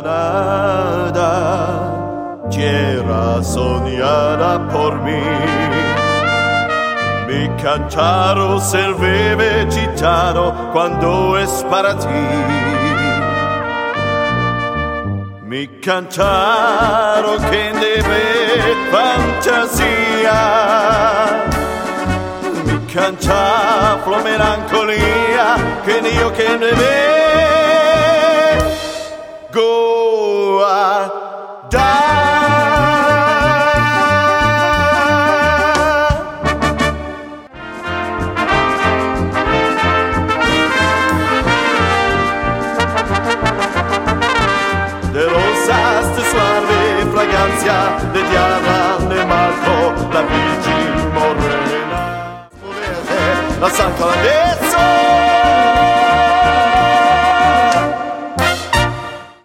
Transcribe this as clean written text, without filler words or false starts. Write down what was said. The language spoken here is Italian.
nada tierra soñada por mí. Mi cantaro se vive gitano cuando es para ti. Mi cantaro che deve fantasia, mi canta la melancolia che io che deve go a die. De rosas de suave fragancia, de diana de marco, la virgin morena, la santa la